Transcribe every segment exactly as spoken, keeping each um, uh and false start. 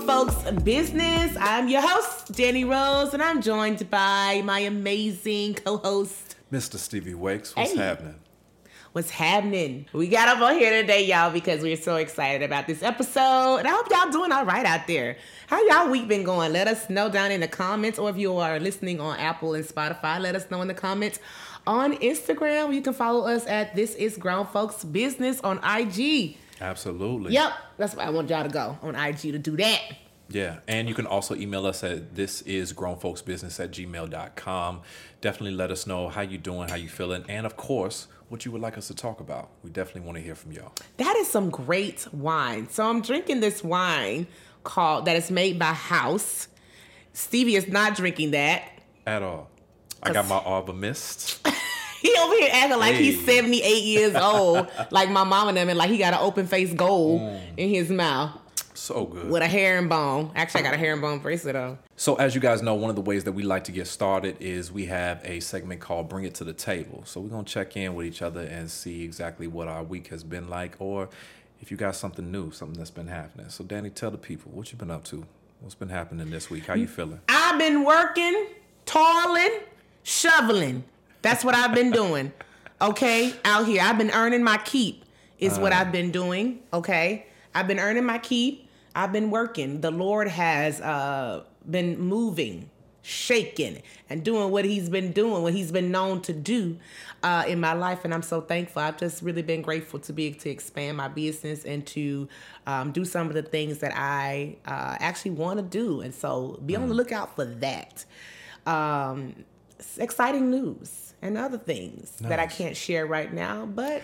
Folks Business. I'm your host, Danny Rose, and I'm joined by my amazing co-host, Mister Stevie Wakes. What's hey. happening? What's happening? We got up on here today, y'all, because we're so excited about this episode, and I hope y'all doing all right out there. How y'all week been going? Let us know down in the comments, or if you are listening on Apple and Spotify, let us know in the comments. On Instagram, you can follow us at This Is Grown Folks Business on I G. Absolutely. Yep. That's where I want y'all to go, on I G to do that. Yeah. And you can also email us at thisisgrownfolksbusiness at gmail dot com. Definitely let us know how you doing, how you feeling, and of course, what you would like us to talk about. We definitely want to hear from y'all. That is some great wine. So I'm drinking this wine called, that is made by House. Stevie is not drinking that. At all. I got my Arbor Mist. He over here acting like hey. he's seventy-eight years old, like my mom and them, and like he got an open face gold mm. in his mouth. So good. With a herringbone. Actually, I got a herringbone bracelet on. So as you guys know, one of the ways that we like to get started is we have a segment called Bring It to the Table. So we're going to check in with each other and see exactly what our week has been like, or if you got something new, something that's been happening. So Danny, tell the people, what you been up to? What's been happening this week? How you feeling? I've been working, toiling, shoveling. That's what I've been doing, okay? Out here. I've been earning my keep is uh, what I've been doing, okay? I've been earning my keep. I've been working. The Lord has uh, been moving, shaking, and doing what he's been doing, what he's been known to do uh, in my life, and I'm so thankful. I've just really been grateful to be able to expand my business and to um, do some of the things that I uh, actually want to do, and so be on the lookout for that. Um, exciting news. And other things nice. that I can't share right now, but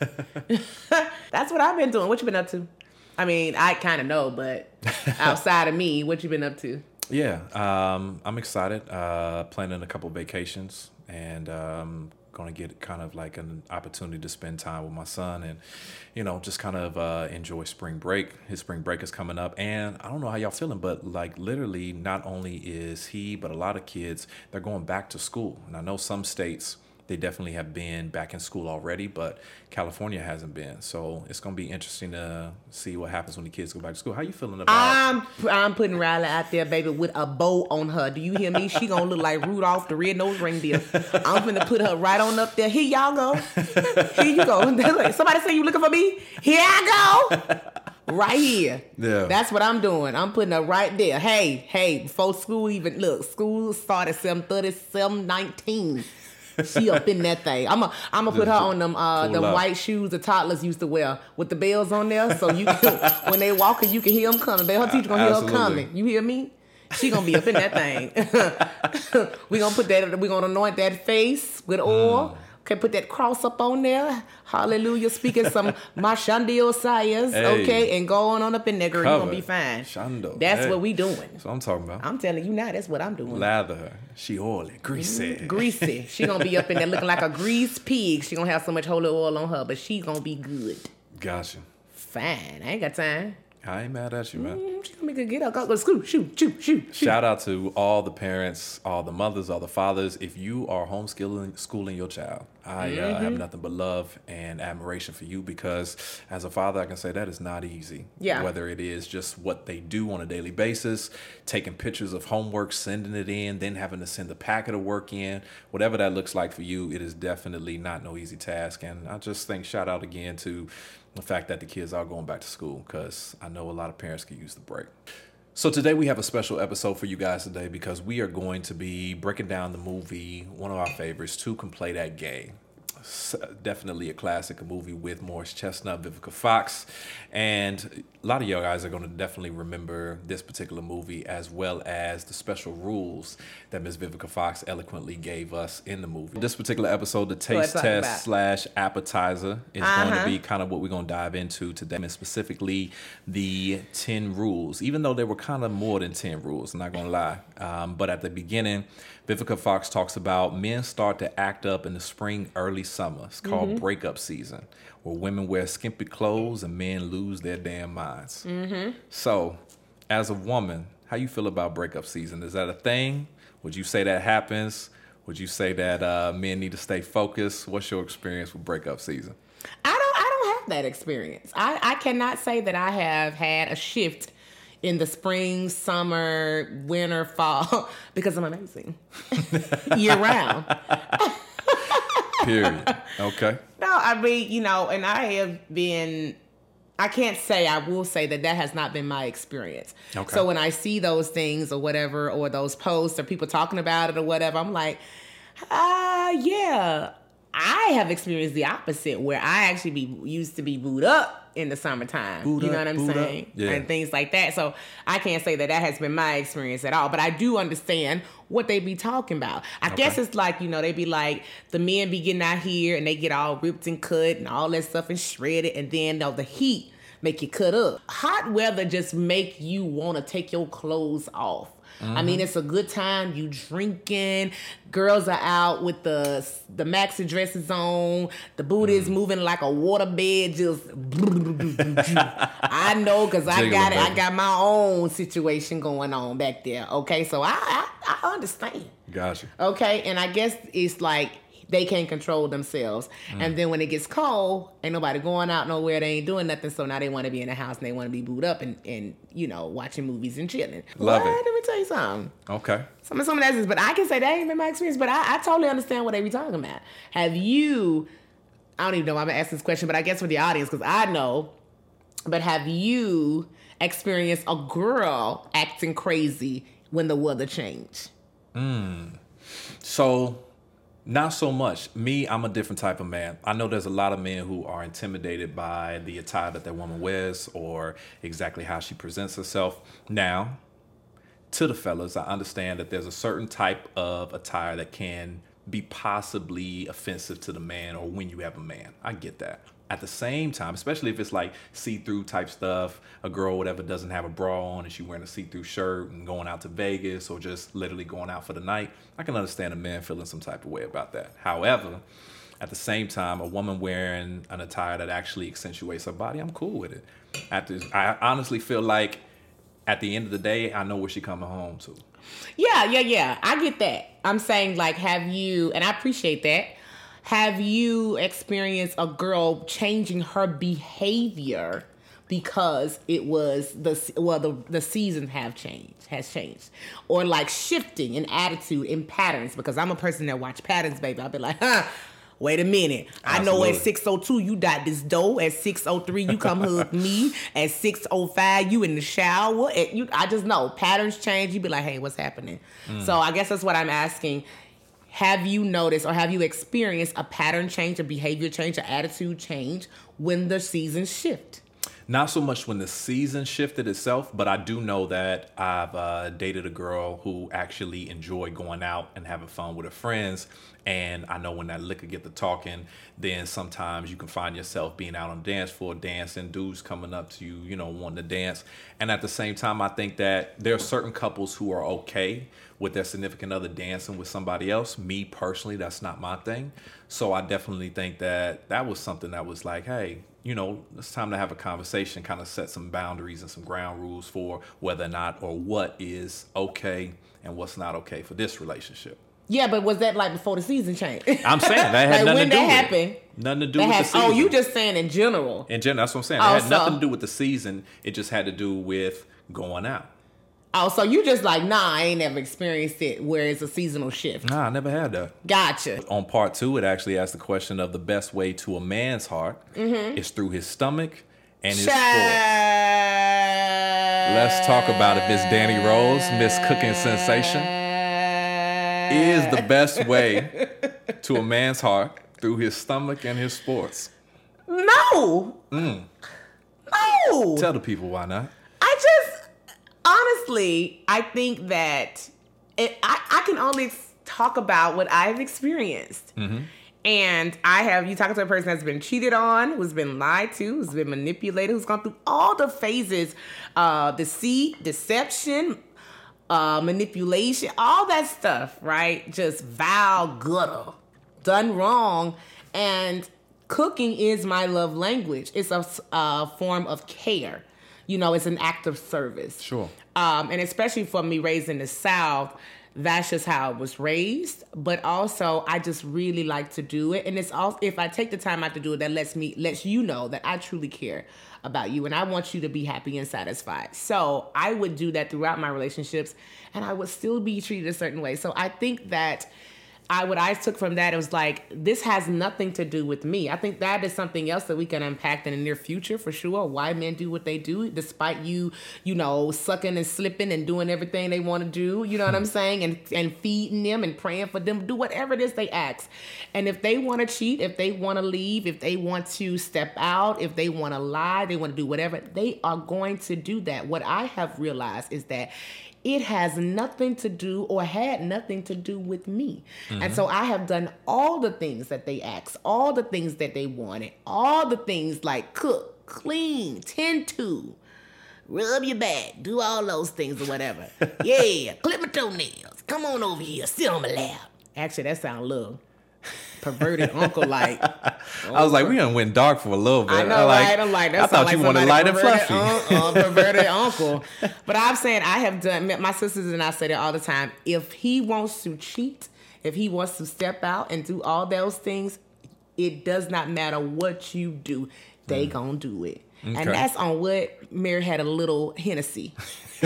that's what I've been doing. What you been up to? I mean, I kind of know, but outside of me, what you been up to? Yeah, um, I'm excited. Uh, planning a couple vacations and um, going to get kind of like an opportunity to spend time with my son and, you know, just kind of uh, enjoy spring break. His spring break is coming up. And I don't know how y'all feeling, but like literally not only is he, but a lot of kids, they're going back to school. And I know some states, they definitely have been back in school already, but California hasn't been. So it's going to be interesting to see what happens when the kids go back to school. How you feeling about I'm I'm putting Riley out there, baby, with a bow on her. Do you hear me? She going to look like Rudolph the Red-Nosed Reindeer. I'm going to put her right on up there. Here y'all go. Here you go. Somebody say you looking for me? Here I go. Right here. Yeah. That's what I'm doing. I'm putting her right there. Hey, hey, before school even, look, school started seven thirty, seven nineteen. She up in that thing. I'm a, I'm gonna put her on them uh them up. white shoes the toddlers used to wear with the bells on there, so you can, when they walking, you can hear them coming. Her teacher gonna hear Absolutely. her coming. You hear me? She gonna be up in that thing. we gonna put that. We gonna anoint that face with oil. Mm. Okay, put that cross up on there. Hallelujah. Speaking some Mashandi Osias. Hey. Okay, and go on, on up in there, girl. You're going to be fine. Shando. That's hey. what we doing. That's what I'm talking about. I'm telling you now, that's what I'm doing. Lather her. She oily, greasy. Mm-hmm. Greasy. She going to be up in there looking like a greased pig. She going to have so much holy oil on her, but she going to be good. Gotcha. Fine. I ain't got time. I ain't mad at you, man. Mm, she gonna make a get up. Go, go, school, shoot, shoot, shoot. Shout out to all the parents, all the mothers, all the fathers. If you are homeschooling schooling your child, I mm-hmm. uh, have nothing but love and admiration for you, because as a father, I can say that is not easy. Yeah. Whether it is just what they do on a daily basis, taking pictures of homework, sending it in, then having to send a packet of work in, whatever that looks like for you, it is definitely not no easy task. And I just think shout out again to the fact that the kids are going back to school, because I know a lot of parents could use the break. So today we have a special episode for you guys today, because we are going to be breaking down the movie, one of our favorites, Two Can Play That Game. Definitely a classic, a movie with Morris Chestnut, Vivica Fox, and a lot of y'all guys are going to definitely remember this particular movie, as well as the special rules that Miss Vivica Fox eloquently gave us in the movie. This particular episode, the taste test about? slash appetizer, is uh-huh. going to be kind of what we're going to dive into today, and specifically the ten rules, even though there were kind of more than ten rules, I'm not going to lie. Um, but at the beginning, Vivica Fox talks about men start to act up in the spring, early summer. It's called mm-hmm. breakup season, where women wear skimpy clothes and men lose their damn minds. Mm-hmm. So, as a woman, how you feel about breakup season? Is that a thing? Would you say that happens? Would you say that uh, men need to stay focused? What's your experience with breakup season? I don't. I don't have that experience. I, I cannot say that I have had a shift in the spring, summer, winter, fall, because I'm amazing. Year round. Period. Okay. No, I mean, you know, and I have been, I can't say, I will say that that has not been my experience. Okay. So when I see those things or whatever, or those posts or people talking about it or whatever, I'm like, ah, uh, yeah. I have experienced the opposite, where I actually be used to be booed up in the summertime. Boot you know up, what I'm saying? Yeah. And things like that. So I can't say that that has been my experience at all. But I do understand what they be talking about. I Okay. guess it's like, you know, they be like, the men be getting out here and they get all ripped and cut and all that stuff and shredded. And then you know, the heat make you cut up. Hot weather just make you want to take your clothes off. Mm-hmm. I mean, it's a good time. You drinking. Girls are out with the the maxi dresses on. The booty is moving like a water bed. Just I know because I got it. I got my own situation going on back there. Okay, so I I, I understand. Gotcha. Okay, and I guess it's like they can't control themselves. Mm. And then when it gets cold, ain't nobody going out nowhere. They ain't doing nothing. So now they want to be in the house and they want to be booed up and, and, you know, watching movies and chilling. Love well, it. Let me tell you something. Okay. Some of some of that is, but I can say that ain't been my experience. But I, I totally understand what they be talking about. Have you, I don't even know why I'm going to ask this question, but I guess for the audience, because I know, but have you experienced a girl acting crazy when the weather changed? Mm. So... Not so much. Me, I'm a different type of man. I know there's a lot of men who are intimidated by the attire that that woman wears or exactly how she presents herself. Now, to the fellas, I understand that there's a certain type of attire that can be possibly offensive to the man or when you have a man. I get that. At the same time, especially if it's like see-through type stuff, a girl, whatever, doesn't have a bra on and she's wearing a see-through shirt and going out to Vegas or just literally going out for the night, I can understand a man feeling some type of way about that. However, at the same time, a woman wearing an attire that actually accentuates her body, I'm cool with it. After, I honestly feel like at the end of the day, I know where she coming home to. Yeah, yeah, yeah. I get that. I'm saying, like, have you, and I appreciate that, have you experienced a girl changing her behavior because it was the well the the season have changed has changed, or like shifting in attitude in patterns? Because I'm a person that watch patterns, baby. I'll be like, huh. Wait a minute. I know at six oh two you got this dough. At six oh three you come hug me. At six oh five you in the shower. At you, I just know patterns change. You be like, hey, what's happening? Mm. So I guess that's what I'm asking. Have you noticed or have you experienced a pattern change, a behavior change, an attitude change when the seasons shift? Not so much when the season shifted itself, but I do know that I've uh, dated a girl who actually enjoyed going out and having fun with her friends. And I know when that liquor get to talking, then sometimes you can find yourself being out on the dance floor, dancing, dudes coming up to you, you know, wanting to dance. And at the same time, I think that there are certain couples who are okay with their significant other dancing with somebody else. Me personally, that's not my thing. So I definitely think that that was something that was like, hey, you know, it's time to have a conversation, kind of set some boundaries and some ground rules for whether or not or what is okay and what's not okay for this relationship. Yeah, but was that like before the season changed? I'm saying that had like nothing when to do that with happened, it. Nothing to do that with had, the season. Oh, you just saying in general. In general, that's what I'm saying. Oh, It had so, nothing to do with the season. It just had to do with going out. Oh, so you just like, nah, I ain't never experienced it where it's a seasonal shift. Nah, I never had that. Gotcha. On part two, it actually asks the question of the best way to a man's heart mm-hmm. is through his stomach and his Child. fork. Let's talk about it, Miss Danny Rose, Miss Cooking Sensation. Is the best way to a man's heart through his stomach and his sports? No. Mm. No. Tell the people why not. I just, honestly, I think that it, I, I can only talk about what I've experienced. Mm-hmm. And I have, you talking to a person that's been cheated on, who's been lied to, who's been manipulated, who's gone through all the phases, uh, deceit, deception, uh, manipulation, all that stuff, right? Just vile gutter, done wrong. And cooking is my love language. It's a, a form of care. You know, it's an act of service. Sure. Um, and especially for me raised in the South, that's just how I was raised. But also, I just really like to do it. And it's also, if I take the time out to do it, that lets me, lets you know that I truly care about you. And I want you to be happy and satisfied. So I would do that throughout my relationships, and I would still be treated a certain way. So I think that I what I took from that, it was like, this has nothing to do with me. I think that is something else that we can unpack in the near future for sure. Why men do what they do, despite you, you know, sucking and slipping and doing everything they want to do. You know what I'm saying? And and feeding them and praying for them, do whatever it is they ask. And if they want to cheat, if they want to leave, if they want to step out, if they want to lie, they want to do whatever, they are going to do that. What I have realized is that it has nothing to do or had nothing to do with me. Mm-hmm. And so I have done all the things that they asked, all the things that they wanted, all the things like cook, clean, tend to, rub your back, do all those things or whatever. Yeah, clip my toenails. Come on over here, sit on my lap. Actually, that sounds a little perverted uncle like. I was like, we done went dark for a little bit. I know, like, right? I'm like, that I thought like you wanted light and fluffy. Un- uh, perverted uncle. But I'm saying I have done, my sisters and I say that all the time. If he wants to cheat, if he wants to step out and do all those things, it does not matter what you do. They mm. gonna do it. Okay. And that's on what Mary had a little Hennessy.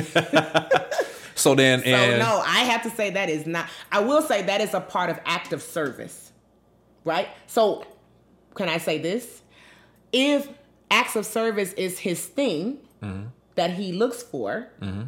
So then, so and no, I have to say that is not, I will say that is a part of active service, right? So can I say this? If acts of service is his thing mm-hmm. that he looks for mm-hmm.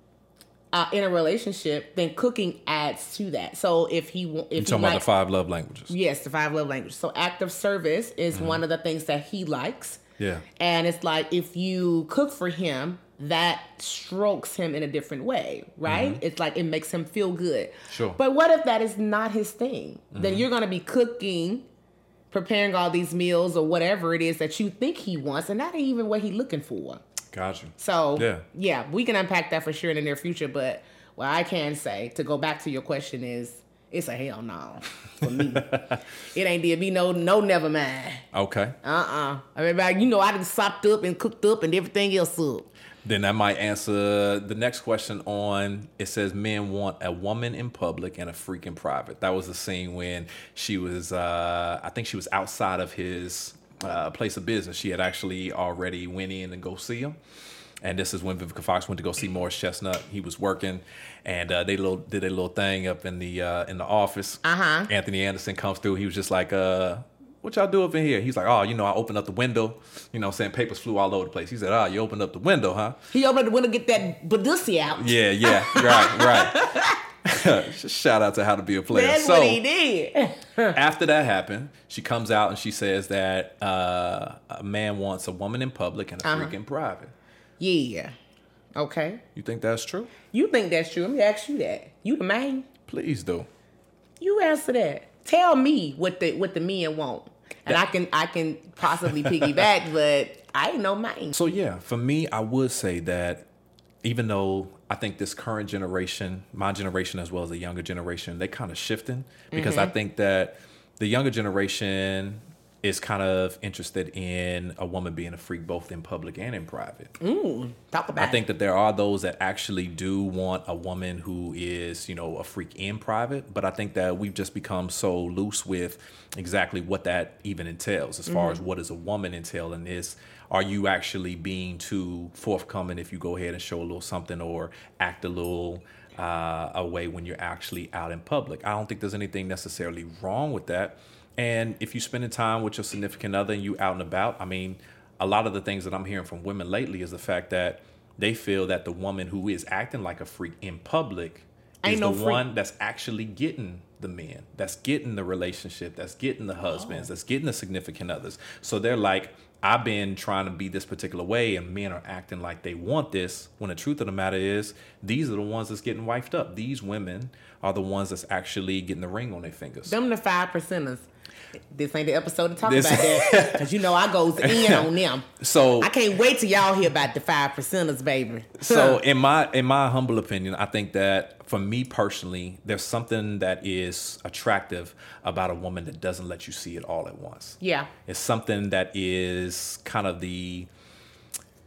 uh, in a relationship, then cooking adds to that. So if he, if you're he talking likes, about the five love languages. Yes, the five love languages. So active service is mm-hmm. one of the things that he likes. Yeah. And it's like, if you cook for him, that strokes him in a different way, right? Mm-hmm. It's like, it makes him feel good. Sure. But what if that is not his thing? Mm-hmm. Then you're going to be cooking, preparing all these meals or whatever it is that you think he wants, and that ain't even what he's looking for. Gotcha. So, yeah. yeah, we can unpack that for sure in the near future. But what I can say, to go back to your question, is it's a hell no for me. It ain't did me no, no, never mind. Okay. Uh-uh. I mean, you know, I done sopped up and cooked up and everything else up. Then that might answer the next question on, it says men want a woman in public and a freak in private. That was the scene when she was, uh, I think she was outside of his uh, place of business. She had actually already went in and go see him. And this is when Vivica Fox went to go see Morris Chestnut. He was working, and uh, they little, did a little thing up in the uh, in the office. Uh-huh. Anthony Anderson comes through. He was just like, uh, what y'all do up in here? He's like, oh, you know, I opened up the window. You know, saying papers flew all over the place. He said, oh, you opened up the window, huh? He opened up the window to get that Badussi out. Yeah, yeah, right, right. Shout out to How to Be a Player. That's so, what he did. After that happened, she comes out and she says that uh, a man wants a woman in public and a uh-huh. freak in private. Yeah. Okay. You think that's true? You think that's true? Let me ask you that. You the man? Please do. You answer that. Tell me what the what the men want, and that, I can I can possibly piggyback, but I ain't no man. So yeah, for me, I would say that even though I think this current generation, my generation as well as the younger generation, they kind of shifting because mm-hmm. I think that the younger generation is kind of interested in a woman being a freak both in public and in private. Ooh, talk about I think that there are those that actually do want a woman who is, you know, a freak in private, but I think that we've just become so loose with exactly what that even entails as far mm-hmm. as what does a woman entail in this. Are you actually being too forthcoming if you go ahead and show a little something or act a little uh, away when you're actually out in public? I don't think there's anything necessarily wrong with that. And if you're spending time with your significant other and you out and about, I mean, a lot of the things that I'm hearing from women lately is the fact that they feel that the woman who is acting like a freak in public Ain't is no the freak. one that's actually getting the men, that's getting the relationship, that's getting the husbands, oh. that's getting the significant others. So they're like, I've been trying to be this particular way and men are acting like they want this, when the truth of the matter is these are the ones that's getting wifed up. These women are the ones that's actually getting the ring on their fingers. Them the five percenters. This ain't the episode to talk This- about that, because you know I goes in on them. So I can't wait till y'all hear about the five percenters, baby. So in my in my humble opinion, I think that for me personally, there's something that is attractive about a woman that doesn't let you see it all at once. Yeah. It's something that is kind of the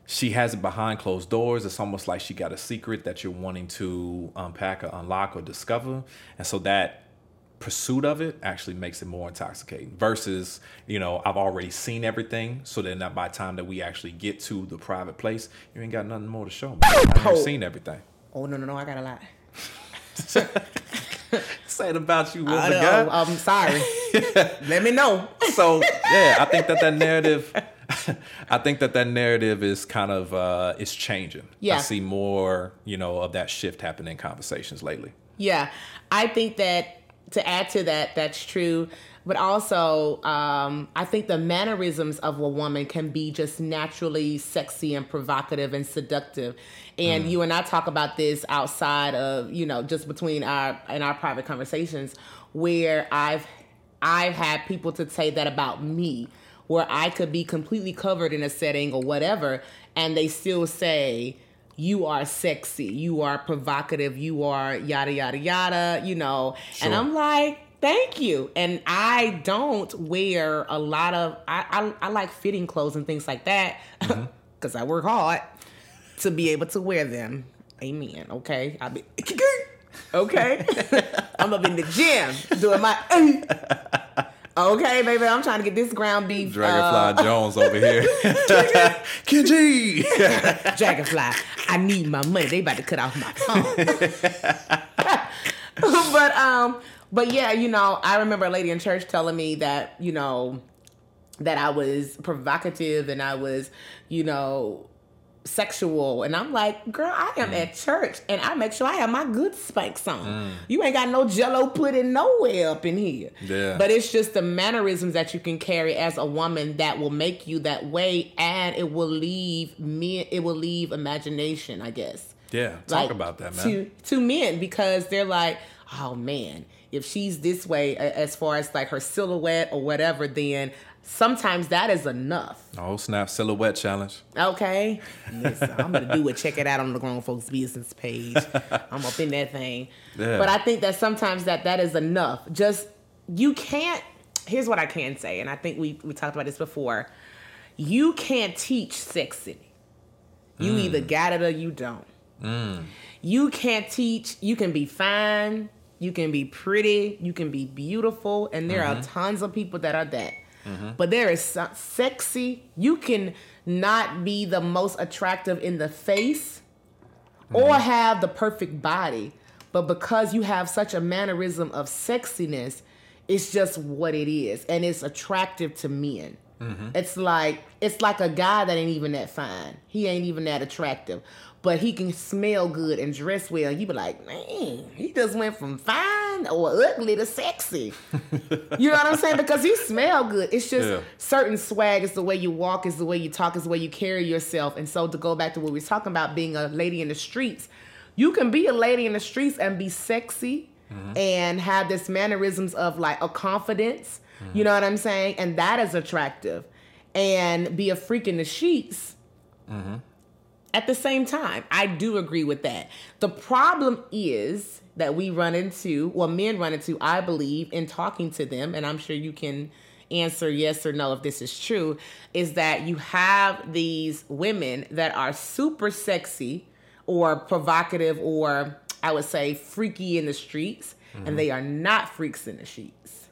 she has it behind closed doors. It's almost like she got a secret that you're wanting to unpack or unlock or discover. And so that pursuit of it actually makes it more intoxicating versus, you know, I've already seen everything. So then that by the time that we actually get to the private place, you ain't got nothing more to show me. I've never seen everything. Oh, no, no, no. I got a lot. Say it about you, I woman, know, girl. I'm sorry. Let me know. So, yeah, I think that that narrative... I think that that narrative is kind of uh, is changing. Yeah. I see more, you know, of that shift happening in conversations lately. Yeah, I think that to add to that, that's true. But also, um, I think the mannerisms of a woman can be just naturally sexy and provocative and seductive. And mm. you and I talk about this outside of, you know, just between our in our private conversations, where I've I've had people to say that about me, where I could be completely covered in a setting or whatever, and they still say, you are sexy, you are provocative, you are yada, yada, yada, you know. Sure. And I'm like, thank you. And I don't wear a lot of, I, I, I like fitting clothes and things like that, because mm-hmm. I work hard to be able to wear them. Amen, okay? I'll be, okay? I'm up in the gym doing my... Okay, baby, I'm trying to get this ground beef. Dragonfly uh, Jones over here. Kenji! Dragonfly, I need my money. They about to cut off my phone. but, um, but yeah, you know, I remember a lady in church telling me that, you know, that I was provocative and I was, you know, sexual. And I'm like, girl, I am mm. at church and I make sure I have my good Spanx on. Mm. You ain't got no Jello pudding nowhere up in here. Yeah. But it's just the mannerisms that you can carry as a woman that will make you that way, and it will leave me it will leave imagination, I guess. Yeah, talk like, about that, man. To to men, because they're like, oh man, if she's this way as far as like her silhouette or whatever, then sometimes that is enough. Oh, snap, silhouette challenge. Okay. Listen, I'm going to do it. Check it out on the Grown Folks Business page. I'm up in that thing. Yeah. But I think that sometimes that that is enough. Just, you can't, here's what I can say, and I think we, we talked about this before. You can't teach sexy. You mm. either got it or you don't. Mm. You can't teach, you can be fine, you can be pretty, you can be beautiful, and there mm-hmm. are tons of people that are that. Mm-hmm. But there is some sexy. You can not be the most attractive in the face mm-hmm. or have the perfect body, but because you have such a mannerism of sexiness, it's just what it is, and it's attractive to men. Mm-hmm. It's like it's like a guy that ain't even that fine. He ain't even that attractive, but he can smell good and dress well. You be like, man, he just went from fine or ugly to sexy. You know what I'm saying? Because you smell good. It's just yeah. certain swag. It's the way you walk. It's the way you talk. It's the way you carry yourself. And so to go back to what we were talking about, being a lady in the streets, you can be a lady in the streets and be sexy mm-hmm. and have this mannerisms of like a confidence. Mm-hmm. You know what I'm saying? And that is attractive. And be a freak in the sheets. Mm-hmm. At the same time, I do agree with that. The problem is that we run into, well, men run into, I believe, in talking to them, and I'm sure you can answer yes or no if this is true, is that you have these women that are super sexy or provocative or, I would say, freaky in the streets, mm-hmm. and they are not freaks in the sheets.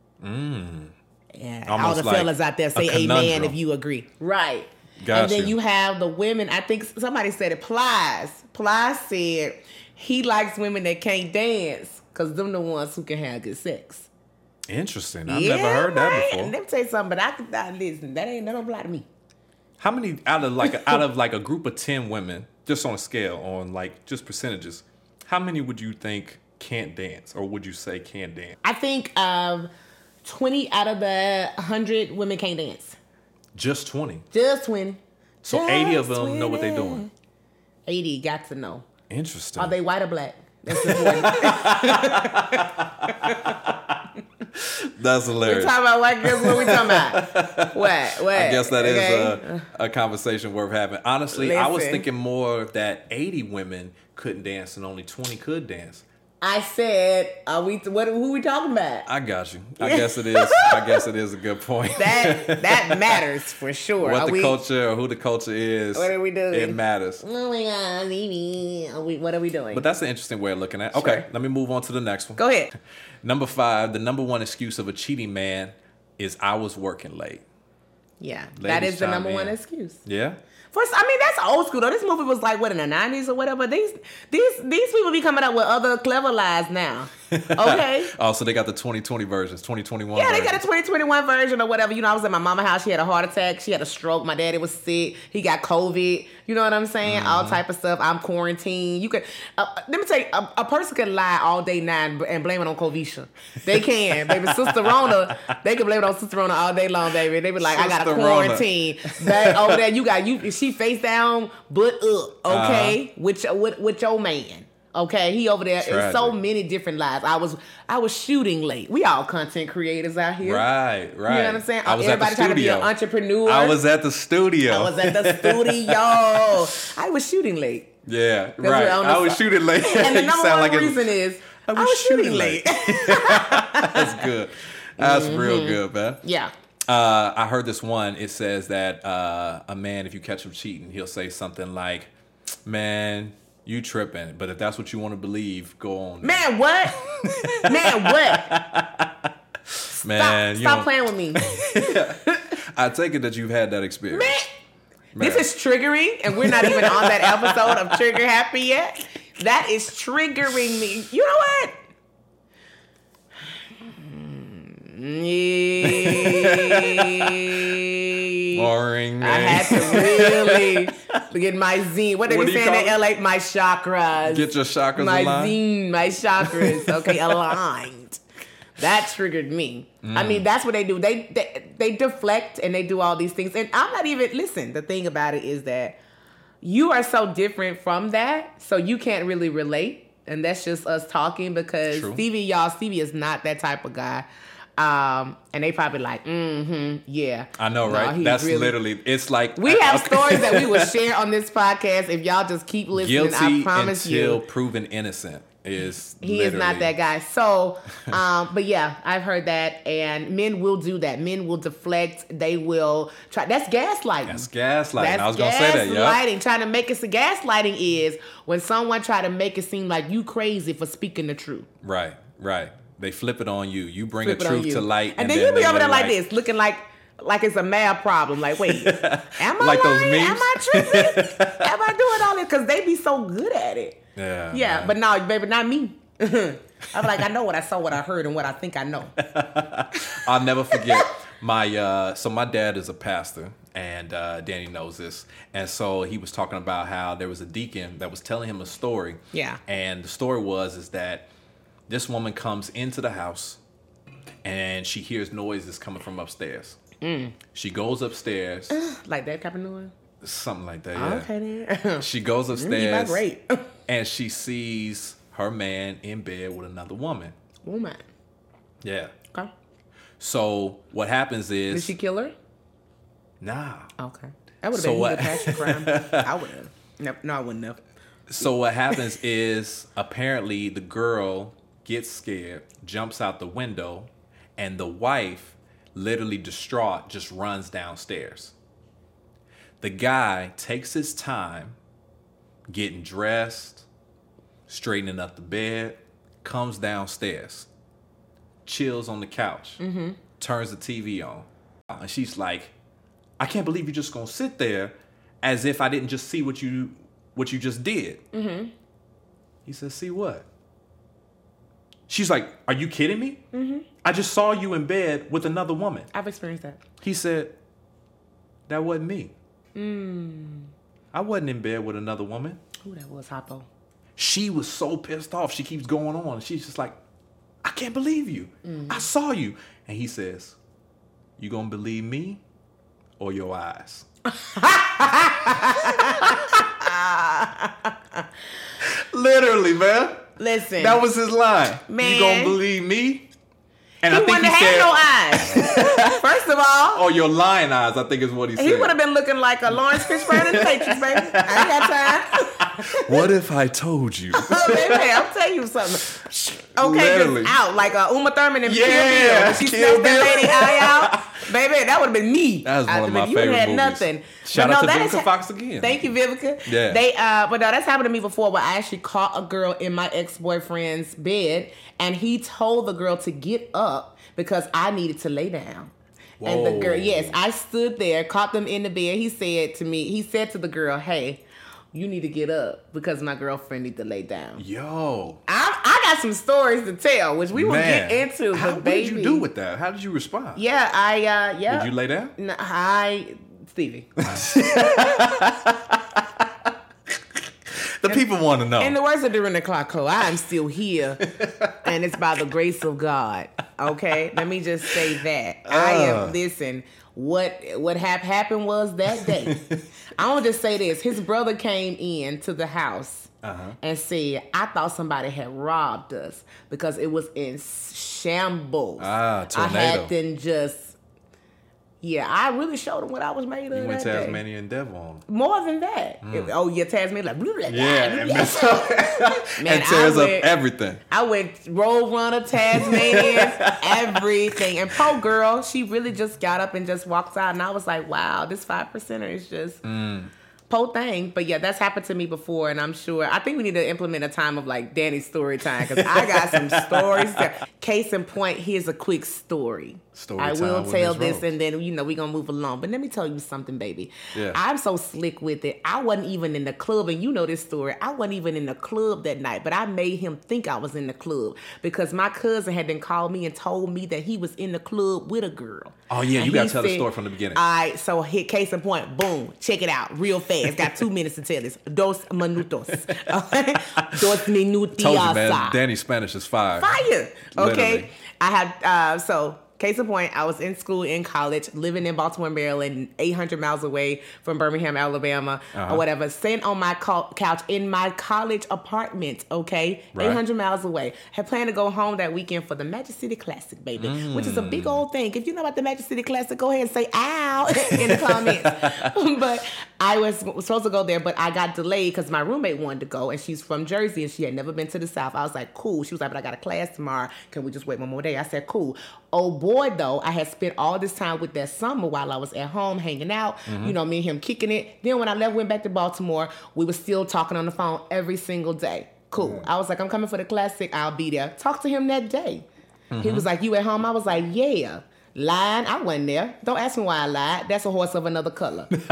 Mm. Yeah, all the like fellas out there say amen if you agree. Right. Gotcha. And then you have the women, I think somebody said it, Plies. Plies said he likes women that can't dance because them the ones who can have good sex. Interesting. I've yeah, never heard right? that before. Let me tell you something, but I could I, listen, that ain't that don't apply to me. How many out of like out of like a group of ten women, just on a scale, on like just percentages, how many would you think can't dance, or would you say can dance? I think um, twenty out of the one hundred women can't dance. Just twenty. Just twenty. So Just eighty of them twenty. Know what they're doing. eighty got to know. Interesting. Are they white or black? That's important. That's hilarious. We talking about white girls. What we talking about? What? What? I guess that okay. is a, a conversation worth having. Honestly, Listen. I was thinking more that eighty women couldn't dance and only twenty could dance. I said, are we? What? Who we talking about? I got you. I guess it is. I guess it is a good point. That that matters for sure. What are the we, culture or who the culture is. What are we doing? It matters. Oh my God, Mimi. Are we, what are we doing? But that's an interesting way of looking at it. Okay, Sure. let me move on to the next one. Go ahead. Number five, the number one excuse of a cheating man is I was working late. Yeah, that Ladies is the chime number one in. excuse. Yeah? First, I mean, that's old school though. This movie was like what in the nineties or whatever. These these these people be coming up with other clever lies now. Okay. Oh, so they got the twenty twenty versions, twenty twenty-one Yeah, they versions. got a twenty twenty-one version or whatever. You know, I was at my mama's house. She had a heart attack. She had a stroke. My daddy was sick. He got COVID. You know what I'm saying? Mm-hmm. All type of stuff. I'm quarantined. You could, uh, let me tell you, a, a person can lie all day now and, and blame it on Covisha. They can, baby. Sister Rona, they can blame it on Sister Rona all day long, baby. They be like, I got a Sister Rona. quarantine. Back over there, you got you. She face down, butt up. Okay, Uh-huh. with your with, with your man. Okay, he over there. It's so Tragic. many different lies. I was I was shooting late. We all content creators out here. Right, right. You know what I'm saying? I was Everybody at the trying to be an studio. entrepreneur. I was at the studio. I was at the studio. I was shooting late. Yeah, That's what right. I I was understand. shooting late. And the You number sound one like it- reason is I was, shooting late. That's good. That's Mm-hmm. real good, man. Yeah. Uh, I heard this one. It says that uh, a man, if you catch him cheating, he'll say something like, "Man, you tripping." But if that's what you want to believe, go on. Man, what? Man, what? Man, Stop, you stop don't- playing with me. I take it that you've had that experience. Man. Man. This is triggering, and we're not even on that episode of Trigger Happy yet. That is triggering me. You know what? Yeah. Boring, I man. had to really get my zine. What they What be do you saying in call L A? My chakras. Get your chakras my aligned. zine, my chakras. Okay, aligned. That triggered me. I Mm. mean, that's what they do. They, they they deflect and they do all these things. And I'm not even listen. The thing about it is that you are so different from that, so you can't really relate. And that's just us talking because True. Stevie, y'all, Stevie is not that type of guy. Um, and they probably like, mm-hmm, yeah. I know, No, right? he's That's really- literally. It's like We have okay. stories that we will share on this podcast if y'all just keep listening. Guilty I promise until you. proven innocent is. He is not that guy. So, um, but yeah, I've heard that, and men will do that. Men will deflect. They will try. That's gaslighting. That's gaslighting. That's I was gonna say that. Yeah. gaslighting. Trying to make it. So gaslighting is when someone try to make it seem like you crazy for speaking the truth. Right. Right. They flip it on you. You bring Flip a it on truth you. to light, and, then, you be they over there look like this, looking like like it's a math problem. Like, wait, am I Like those lying? memes? Am I tripping? Am I doing all this? Because they be so good at it. Yeah. Yeah, man. but no, baby, not me. I'm like, I know what I saw, what I heard, and what I think I know. I'll never forget my. Uh, so my dad is a pastor, and uh, Danny knows this. And so he was talking about how there was a deacon that was telling him a story. Yeah. And the story was is that this woman comes into the house, and she hears noises coming from upstairs. Mm. She goes upstairs, Like that type of noise. something like that. Yeah. Okay then. She goes You upstairs, great. and she sees her man in bed with another woman. Woman. Yeah. Okay. So what happens is Did she kill her? nah. Okay. That would have So been what- a passion crime. I would have. No, no, I wouldn't have. So what happens is apparently the girl gets scared, jumps out the window, and the wife, literally distraught, just runs downstairs. The guy takes his time getting dressed, straightening up the bed, comes downstairs, chills on the couch, Mm-hmm. turns the T V on. And she's like, I can't believe you're just gonna sit there as if I didn't just see what you what you just did. Mm-hmm. He says, see what? She's like, are you kidding me? Mm-hmm. I just saw you in bed with another woman. I've experienced that. He said, that wasn't me. Mm. I wasn't in bed with another woman. Who that was, Hoppo? She was so pissed off. She keeps going on. She's just like, I can't believe you. Mm. I saw you. And he says, you gonna believe me or your eyes? Literally, man. Listen. That was his line. Man. You gonna believe me And he I think wouldn't he have said, had no eyes. First of all. Oh, your lion eyes, I think is what he said. He would have been looking like a Lawrence Fishburne in the Matrix, baby. I ain't got time. What if I told you? Oh, baby, I'll tell you something. Okay, Literally. just out like a Uma Thurman in Yeah, Kill Bill. When she Kill snatched that Bill. lady eye out. Baby, that would have been me. That was one I'd of have my been- you favorite had movies. nothing. Shout But out to that Vivica has- Fox again. Thank you, Vivica. Yeah. They, uh, but no, that's happened to me before where I actually caught a girl in my ex-boyfriend's bed and he told the girl to get up because I needed to lay down. And the girl, Whoa. yes, I stood there, caught them in the bed. He said to me, he said to the girl, hey, you need to get up because my girlfriend needs to lay down. Yo. I, I got some stories to tell, which we will Man. get into. How, But what baby, did you do with that? How did you respond? Yeah, I uh, yeah. Did you lay down? No, I Stevie. The people want to know. In the words of Dorinda Clarko, I am still here, and it's by the grace of God. Okay, let me just say that I Uh. am. Listen, what what hap- happened was that day. I want to just say this: his brother came in to the house Uh-huh. and said, "I thought somebody had robbed us because it was in shambles." Ah, I tornado. had them just. Yeah, I really showed him what I was made of. You went that day. Tasmanian devil on him. More than that. It- oh, yeah, Tasmania like blah, blah, blah, Yeah, blah, and, blah. mess up, Man, and tears I up went- everything. I went Road Runner, Tasmanian, everything. And poor girl, she really just got up and just walked out. And I was like, wow, this five percenter is just poor thing. But yeah, that's happened to me before. And I'm sure, I think we need to implement a time of like Danny's story time because I got some stories. To, case in point, here's a quick story. Story I time will with tell Miss this Rose. and then, you know, we're going to move along. But let me tell you something, baby. Yeah. I'm so slick with it. I wasn't even in the club, and you know this story. I wasn't even in the club that night, but I made him think I was in the club because my cousin had then called me and told me that he was in the club with a girl. Oh, yeah, And you gotta he tell the story from the beginning. All right, so hit case in point, boom, check it out real fast. Got two minutes to tell this. Dos minutos. Okay? Dos minutos. Told you, man. Danny's Spanish is fire. Fire. Okay. Literally. I had uh so case in point, I was in school in college, living in Baltimore, Maryland, eight hundred miles away from Birmingham, Alabama, Uh-huh. or whatever, sitting on my co- couch in my college apartment, okay, Right. eight hundred miles away. Had planned to go home that weekend for the Magic City Classic, baby, which is a big old thing. If you know about the Magic City Classic, go ahead and say ow in the comments. But I was, was supposed to go there, but I got delayed because my roommate wanted to go, and she's from Jersey, and she had never been to the South. I was like, cool. She was like, but I got a class tomorrow. Can we just wait one more day? I said, cool. Oh boy, though, I had spent all this time with that summer while I was at home hanging out. Mm-hmm. You know, me and him kicking it. Then when I left, went back to Baltimore, we were still talking on the phone every single day. Cool. I was like, I'm coming for the classic. I'll be there. Talk to him that day. Mm-hmm. He was like, you at home? I was like, yeah. Lying, I wasn't there. Don't ask me why I lied. That's a horse of another color. But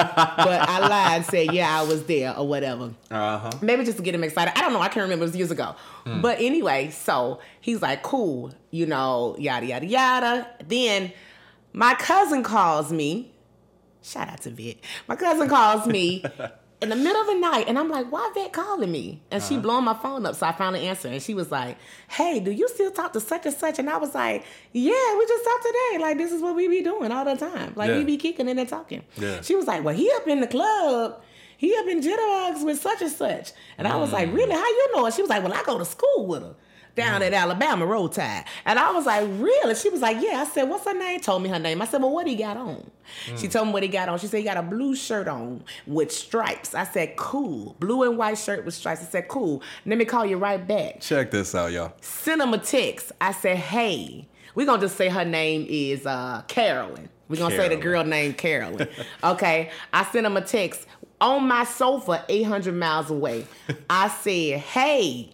I lied and said, yeah, I was there or whatever. Uh-huh. Maybe just to get him excited. I don't know. I can't remember. It was years ago. Hmm. But anyway, so he's like, cool, you know, yada, yada, yada. Then my cousin calls me. Shout out to Vic. My cousin calls me in the middle of the night, and I'm like, why Vic calling me? And she blowing my phone up, so I finally answered. And she was like, hey, do you still talk to such and such? And I was like, yeah, we just talked today. Like, this is what we be doing all the time. Like, Yeah. we be kicking in and talking. Yeah. She was like, well, he up in the club. He up in Jitterbugs with such and such. And I was like, really? How you know it? She was like, well, I go to school with her down at Alabama, Roll Tide. And I was like, really? She was like, yeah. I said, what's her name? Told me her name. I said, well, what he got on? She told me what he got on. She said he got a blue shirt on with stripes. I said, cool. Blue and white shirt with stripes. I said, cool. Let me call you right back. Check this out, y'all. Send him a text. I said, hey. We're going to just say her name is uh, Carolyn. We're going to say the Carolyn. girl named Carolyn. Okay. I sent him a text on my sofa eight hundred miles away. I said, hey,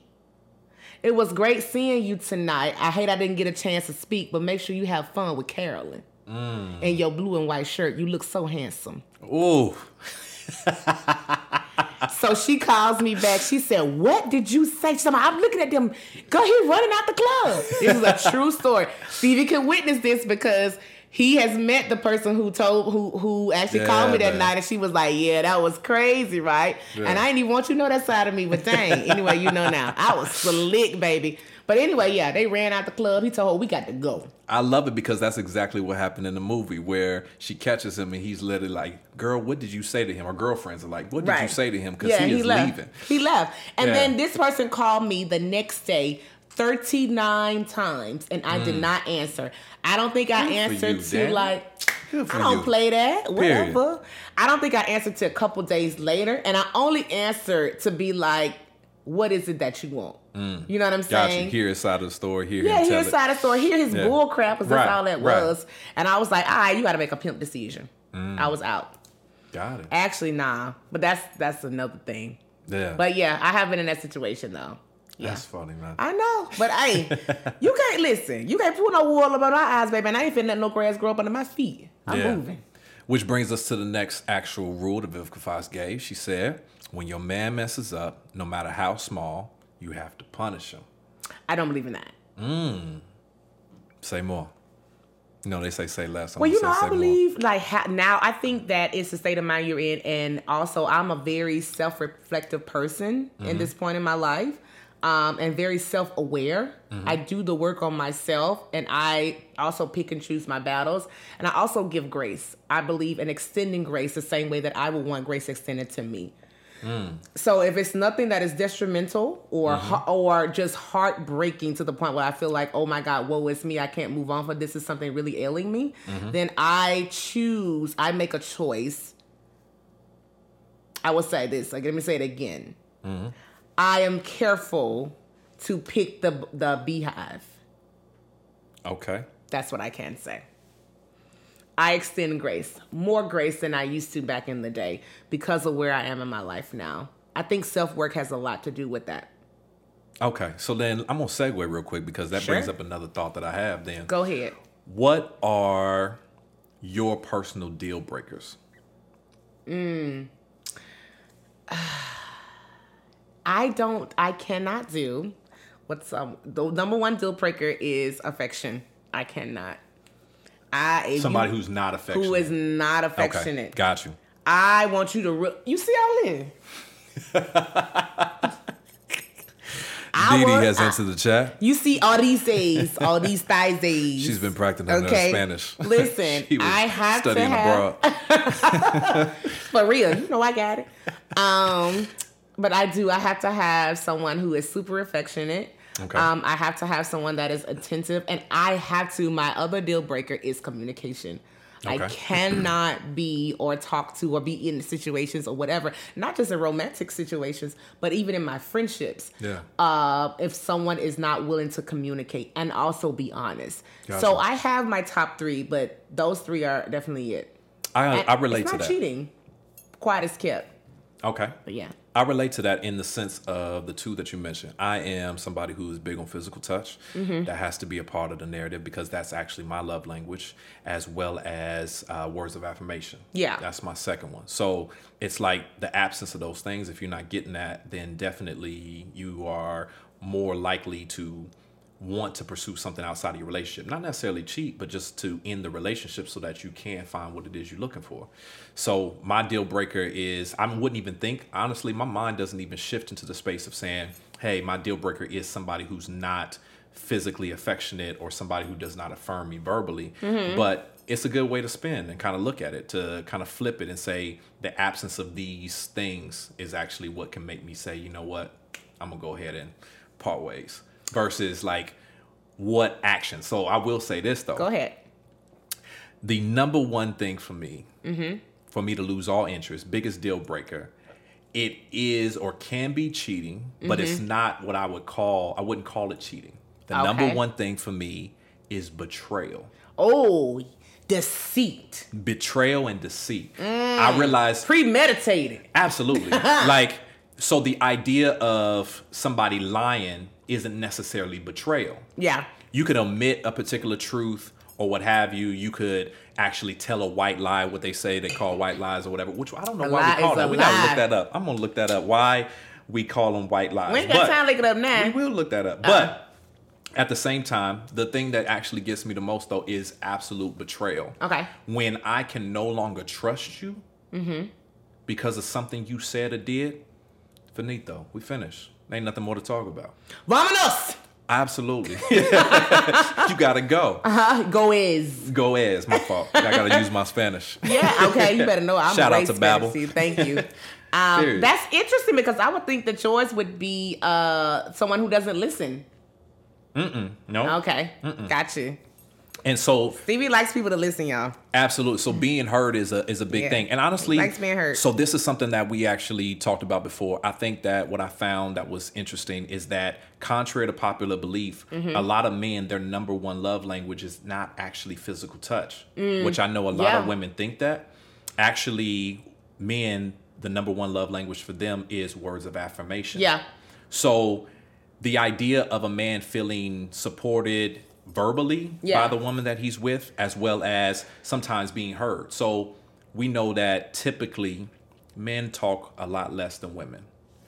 it was great seeing you tonight. I hate I didn't get a chance to speak, but make sure you have fun with Carolyn. Mm. In your blue and white shirt. You look so handsome. Ooh. So she calls me back. She said, what did you say? She said, I'm looking at them. Girl, he running out the club. This is a true story. Stevie can witness this because he has met the person who told, who who actually Yeah, called me that man. night, and she was like, yeah, that was crazy, right? Yeah. And I didn't even want you to know that side of me, but dang. Anyway, you know now. I was slick, baby. But anyway, yeah, they ran out the club. He told her, we got to go. I love it because that's exactly what happened in the movie where she catches him and he's literally like, girl, what did you say to him? Or girlfriends are like, what did you Right. say to him? Because Yeah, he is left. leaving. He left. And Yeah. then this person called me the next day thirty-nine times, and I mm. did not answer. I don't think I Good answered you, to Danny. like, I don't you. play that, whatever. Period. I don't think I answered to a couple days later, and I only answered to be like, what is it that you want? Mm. You know what I'm saying? Gotcha. Hear his side of the story. Hear yeah, him hear his side of the story. Hear his yeah. bull crap, because that's right. all that right. was. And I was like, all right, you got to make a pimp decision. Mm. I was out. Got it. Actually, nah. But that's that's another thing. Yeah. But yeah, I have been in that situation, though. Yeah. That's funny, man. I know. But hey, you can't listen. You can't put no wool up on my eyes, baby. And I ain't finna let no grass grow up under my feet. I'm yeah. moving. Which brings us to the next actual rule that Vivica Fox gave. She said, when your man messes up, no matter how small, you have to punish him. I don't believe in that. Mm. Say more. You know, they say say less. I'm well, you know, say, I believe, more. like, ha- now, I think that it's the state of mind you're in. And also, I'm a very self-reflective person mm-hmm. in this point in my life. Um, and very self-aware. Mm-hmm. I do the work on myself, and I also pick and choose my battles. And I also give grace. I believe in extending grace the same way that I would want grace extended to me. Mm. So if it's nothing that is detrimental or mm-hmm. ha- or just heartbreaking to the point where I feel like, oh my God, woe is me, I can't move on, for this is something really ailing me, mm-hmm. then I choose, I make a choice. I will say this, like, let me say it again. Mm-hmm. I am careful to pick the the beehive. Okay. That's what I can say. I extend grace, more grace than I used to back in the day because of where I am in my life now. I think self-work has a lot to do with that. Okay. So then I'm going to segue real quick because that sure. brings up another thought that I have then. Go ahead. What are your personal deal breakers? Mm. I don't, I cannot do what's, um, the number one deal breaker is affection. I cannot. I Somebody you, who's not affectionate. Who is not affectionate. Okay, got you. I want you to, re- you see I live. Dee Dee has entered the chat. You see all these days, all these thighs days. She's been practicing okay. her Spanish. Listen, I have to have. Abroad. For real, you know I got it. Um, but I do. I have to have someone who is super affectionate. Okay. Um, I have to have someone that is attentive, and I have to. My other deal breaker is communication. Okay. I cannot be or talk to or be in situations or whatever, not just in romantic situations, but even in my friendships. Yeah. Uh, if someone is not willing to communicate and also be honest. Gotcha. So I have my top three, but those three are definitely it. I I relate it's to not that. Cheating. Quiet as kept. Okay. But yeah. I relate to that in the sense of the two that you mentioned. I am somebody who is big on physical touch. Mm-hmm. That has to be a part of the narrative because that's actually my love language, as well as uh, words of affirmation. Yeah. That's my second one. So it's like the absence of those things. If you're not getting that, then definitely you are more likely to want to pursue something outside of your relationship. Not necessarily cheat, but just to end the relationship so that you can find what it is you're looking for. So my deal breaker is, I wouldn't even think, honestly, my mind doesn't even shift into the space of saying, hey, my deal breaker is somebody who's not physically affectionate or somebody who does not affirm me verbally. Mm-hmm. But it's a good way to spin and kind of look at it, to kind of flip it and say the absence of these things is actually what can make me say, you know what, I'm going to go ahead and part ways. Versus like what action. So I will say this though. Go ahead. The number one thing for me, mm-hmm. for me to lose all interest, biggest deal breaker, it is or can be cheating, mm-hmm. but it's not what I would call, I wouldn't call it cheating. The okay. number one thing for me is betrayal. Oh, deceit. Betrayal and deceit. Mm, I realized. Premeditated. Absolutely. Like, so the idea of somebody lying isn't necessarily betrayal. Yeah. You could omit a particular truth or what have you. You could actually tell a white lie, what they say they call white lies or whatever, which I don't know a why we call that. We got to look that up. I'm going to look that up. Why we call them white lies. We ain't got but time to look it up now. We will look that up. Uh-huh. But at the same time, the thing that actually gets me the most, though, is absolute betrayal. Okay. When I can no longer trust you mm-hmm. because of something you said or did, finito. We finished. Ain't nothing more to talk about. Vámonos! Absolutely. You gotta go. Uh-huh. Go is. Go is. My fault. I gotta use my Spanish. Yeah, okay. You better know. I'm Shout out to Babel. Thank you. Um, that's interesting because I would think the choice would be uh, someone who doesn't listen. Mm-mm. No. Okay. Mm-mm. Got you. And so Stevie likes people to listen, y'all. Absolutely. So being heard is a is a big yeah. thing. And honestly, he likes being heard. So this is something that we actually talked about before. I think that what I found that was interesting is that contrary to popular belief, mm-hmm. a lot of men, their number one love language is not actually physical touch, mm. which I know a lot yeah. of women think that. Actually, men, the number one love language for them is words of affirmation. Yeah. So the idea of a man feeling supported verbally yeah. by the woman that he's with, as well as sometimes being heard. So we know that typically men talk a lot less than women.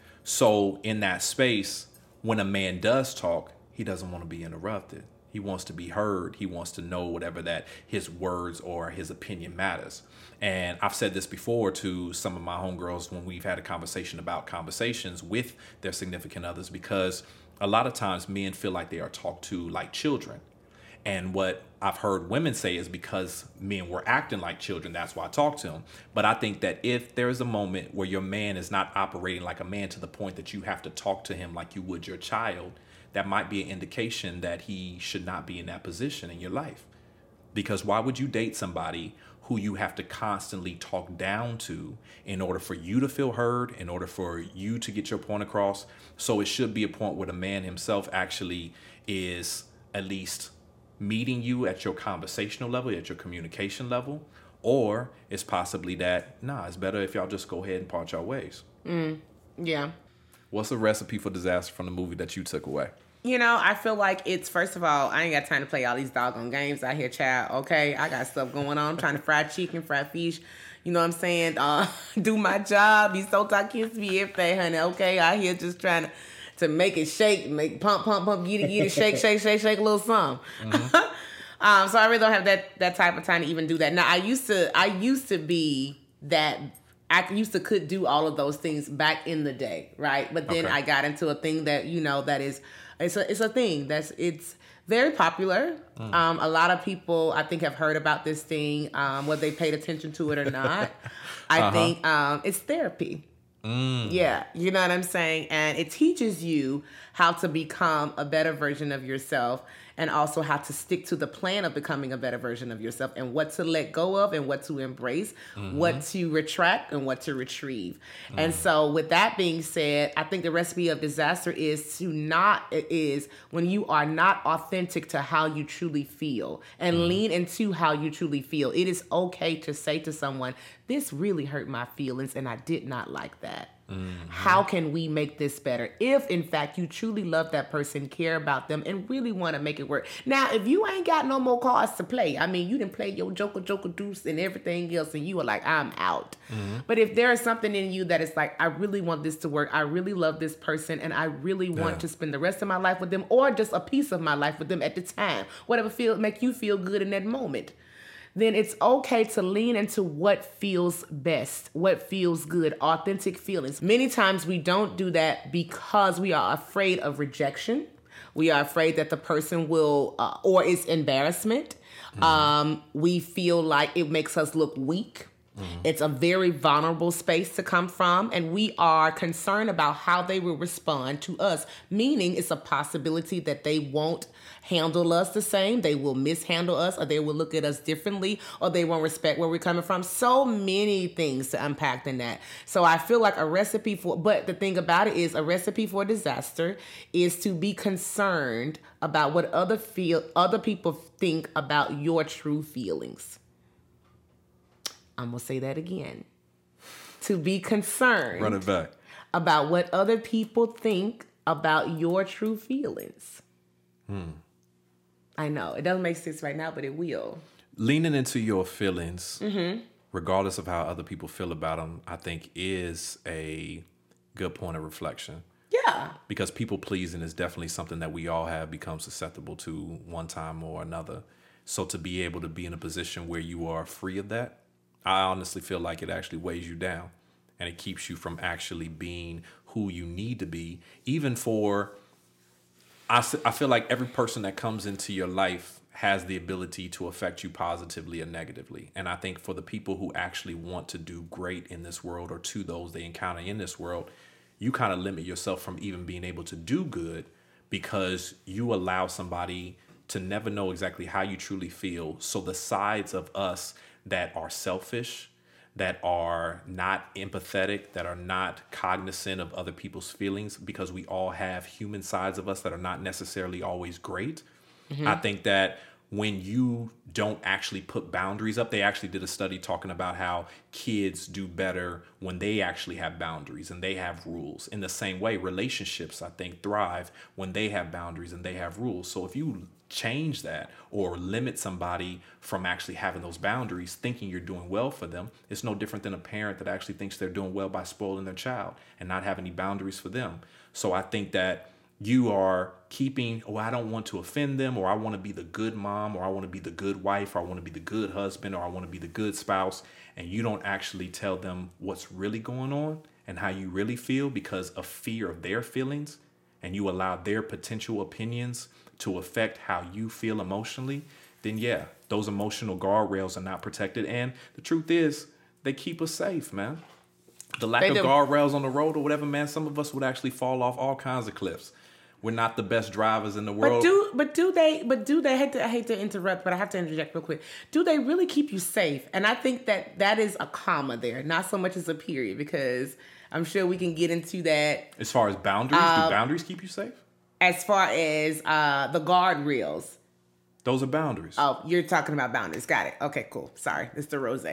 So in that space, when a man does talk, he doesn't want to be interrupted. He wants to be heard. He wants to know whatever that his words or his opinion matters. And I've said this before to some of my homegirls when we've had a conversation about conversations with their significant others, because a lot of times men feel like they are talked to like children. And what I've heard women say is because men were acting like children, that's why I talk to them. But I think that if there is a moment where your man is not operating like a man to the point that you have to talk to him like you would your child, that might be an indication that he should not be in that position in your life. Because why would you date somebody who you have to constantly talk down to in order for you to feel heard, in order for you to get your point across? So it should be a point where the man himself actually is at least meeting you at your conversational level, at your communication level, or it's possibly that, nah, it's better if y'all just go ahead and part your ways. Mm, yeah. What's the recipe for disaster from the movie that you took away? You know, I feel like it's, first of all, I ain't got time to play all these doggone games out here, child. Okay, I got stuff going on. I'm trying to fry chicken, fry fish. You know what I'm saying? Uh, do my job. Be so talk kids to be everything, honey. Okay, out here just trying to, to make it shake, make pump, pump, pump, get it, get it, shake, shake, shake, shake a little something. Mm-hmm. um, so I really don't have that that type of time to even do that. Now I used to, I used to be that. I used to could do all of those things back in the day, right? But then okay. I got into a thing that, you know, that is, it's a, it's a thing that's, it's very popular. Mm. Um, a lot of people, I think, have heard about this thing, um, whether they paid attention to it or not. I uh-huh. think um, it's therapy. Mm. Yeah, you know what I'm saying? And it teaches you how to become a better version of yourself, and also how to stick to the plan of becoming a better version of yourself, and what to let go of and what to embrace, mm-hmm. what to retract and what to retrieve. Mm. And so with that being said, I think the recipe of disaster is to not, it is when you are not authentic to how you truly feel and mm. lean into how you truly feel. It is okay to say to someone, this really hurt my feelings and I did not like that. Mm-hmm. How can we make this better? If, in fact, you truly love that person, care about them, and really want to make it work. Now, if you ain't got no more cards to play, I mean, you didn't play your Joker, Joker, Deuce, and everything else, and you were like, I'm out. Mm-hmm. But if there is something in you that is like, I really want this to work, I really love this person, and I really want yeah. to spend the rest of my life with them, or just a piece of my life with them at the time, whatever feel make you feel good in that moment, then it's okay to lean into what feels best, what feels good, authentic feelings. Many times we don't do that because we are afraid of rejection. We are afraid that the person will, uh, or it's embarrassment. Mm-hmm. Um, we feel like it makes us look weak. Mm-hmm. It's a very vulnerable space to come from, and we are concerned about how they will respond to us, meaning it's a possibility that they won't handle us the same, they will mishandle us, or they will look at us differently, or they won't respect where we're coming from. So many things to unpack in that. So I feel like a recipe for, but the thing about it is a recipe for disaster is to be concerned about what other feel, other people think about your true feelings. I'm going to say that again. To be concerned Run it back. about what other people think about your true feelings. Hmm. I know. It doesn't make sense right now, but it will. Leaning into your feelings, mm-hmm. regardless of how other people feel about them, I think is a good point of reflection. Yeah. Because people pleasing is definitely something that we all have become susceptible to one time or another. So to be able to be in a position where you are free of that, I honestly feel like it actually weighs you down, and it keeps you from actually being who you need to be. Even for, I, I feel like every person that comes into your life has the ability to affect you positively or negatively. And I think for the people who actually want to do great in this world, or to those they encounter in this world, you kind of limit yourself from even being able to do good because you allow somebody to never know exactly how you truly feel. So the sides of us that are selfish, that are not empathetic, that are not cognizant of other people's feelings, because we all have human sides of us that are not necessarily always great. Mm-hmm. I think that when you don't actually put boundaries up, they actually did a study talking about how kids do better when they actually have boundaries and they have rules. In the same way, relationships, I think, thrive when they have boundaries and they have rules. So if you change that or limit somebody from actually having those boundaries, thinking you're doing well for them, it's no different than a parent that actually thinks they're doing well by spoiling their child and not have any boundaries for them. So I think that you are keeping, oh, I don't want to offend them, or I want to be the good mom, or I want to be the good wife, or I want to be the good husband, or I want to be the good spouse, and you don't actually tell them what's really going on and how you really feel because of fear of their feelings, and you allow their potential opinions to affect how you feel emotionally, then yeah, those emotional guardrails are not protected. And the truth is, they keep us safe, man. The lack They of do. guardrails on the road or whatever, man, some of us would actually fall off all kinds of cliffs. We're not the best drivers in the world. But do but do they but do they I hate to, I hate to interrupt, but I have to interject real quick. Do they really keep you safe? And I think that that is a comma there, not so much as a period, because I'm sure we can get into that. As far as boundaries, Uh, do boundaries keep you safe? As far as uh, the guardrails. Those are boundaries. Oh, you're talking about boundaries. Got it. Okay, cool. Sorry, it's the rose.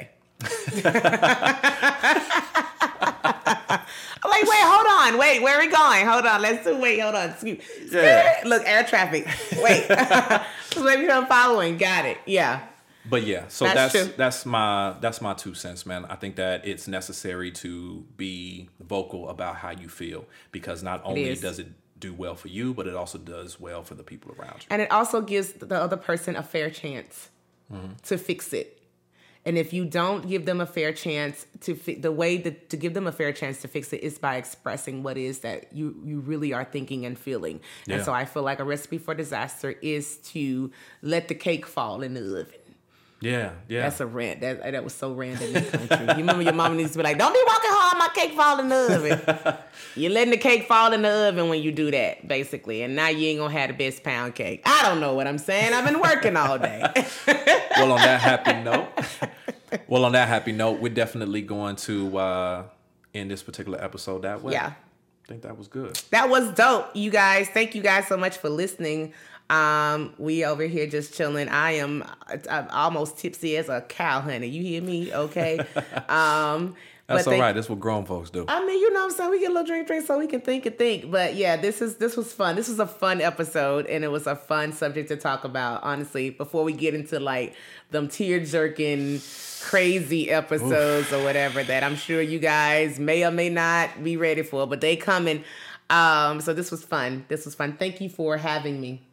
I'm like, wait, hold on. Wait, where are we going? Hold on. Let's do, wait, hold on. Excuse, Yeah. Look, air traffic. Wait. So maybe I'm following. Got it. Yeah. But yeah, so That's that's true. that's my that's my two cents, man. I think that it's necessary to be vocal about how you feel, because not only is. does it do well for you, but it also does well for the people around you. And it also gives the other person a fair chance mm-hmm. to fix it. And if you don't give them a fair chance to fi- the way that to give them a fair chance to fix it is by expressing what is that you, you really are thinking and feeling. Yeah. And so I feel like a recipe for disaster is to let the cake fall in the oven. Yeah, yeah. That's a rant. That that was so random in the country. You remember your mama needs to be like, don't be walking home, my cake fall in the oven. You're letting the cake fall in the oven when you do that, basically. And now you ain't gonna have the best pound cake. I don't know what I'm saying. I've been working all day. Well, on that happy note, well, on that happy note, we're definitely going to uh, end this particular episode that way. Yeah. I think that was good. That was dope, you guys. Thank you guys so much for listening. Um, we over here just chilling. I am I'm almost tipsy as a cow, honey. You hear me? Okay. Um, That's but all they- right. That's what grown folks do. I mean, you know what I'm saying? We get a little drink, drink so we can think and think. But yeah, this is this was fun. This was a fun episode, and it was a fun subject to talk about, honestly, before we get into like them tear-jerking, crazy episodes or whatever that I'm sure you guys may or may not be ready for, but they coming. Um, so this was fun. This was fun. Thank you for having me.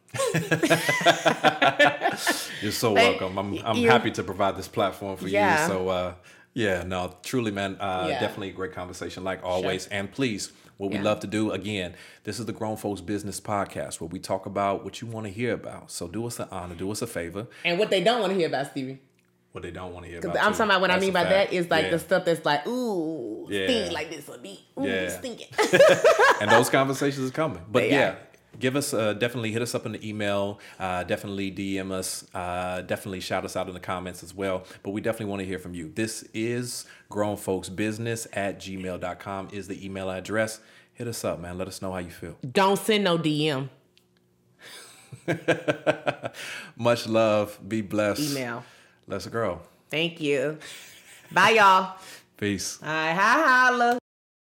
You're so Thank- welcome. I'm I'm you're- happy to provide this platform for Yeah. you. So uh, yeah, no, truly, man, uh, Yeah. definitely a great conversation like always. And please, what we Yeah. love to do again, this is the Grown Folks Business Podcast where we talk about what you want to hear about. So do us an honor, do us a favor. And what they don't want to hear about, Stevie. What they don't want to hear 'Cause about. I'm too. talking about what I That's mean a by fact. that is like Yeah. the stuff that's like, ooh, Yeah. stink like this would be, ooh, Yeah. stinking. And those conversations are coming. But They yeah, are. give us uh, definitely hit us up in the email. Uh, definitely D M us. Uh, definitely shout us out in the comments as well. But we definitely want to hear from you. This is grownfolksbusiness at gmail dot com is the email address. Hit us up, man. Let us know how you feel. Don't send no D M. Much love. Be blessed. Email. Let's grow. Thank you. Bye, y'all. Peace. All right, hi, holla.